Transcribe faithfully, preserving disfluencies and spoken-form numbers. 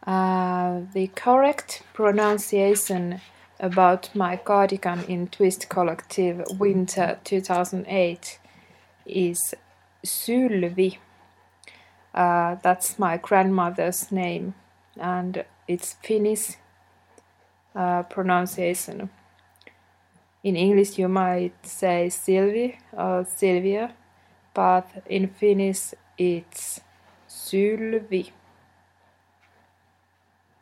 Uh, the correct pronunciation about my cardigan in Twist Collective Winter two thousand eight is Sylvi. Uh, that's my grandmother's name, and it's Finnish uh, pronunciation. In English you might say Sylvi or Sylvia, but in Finnish it's Sylvi.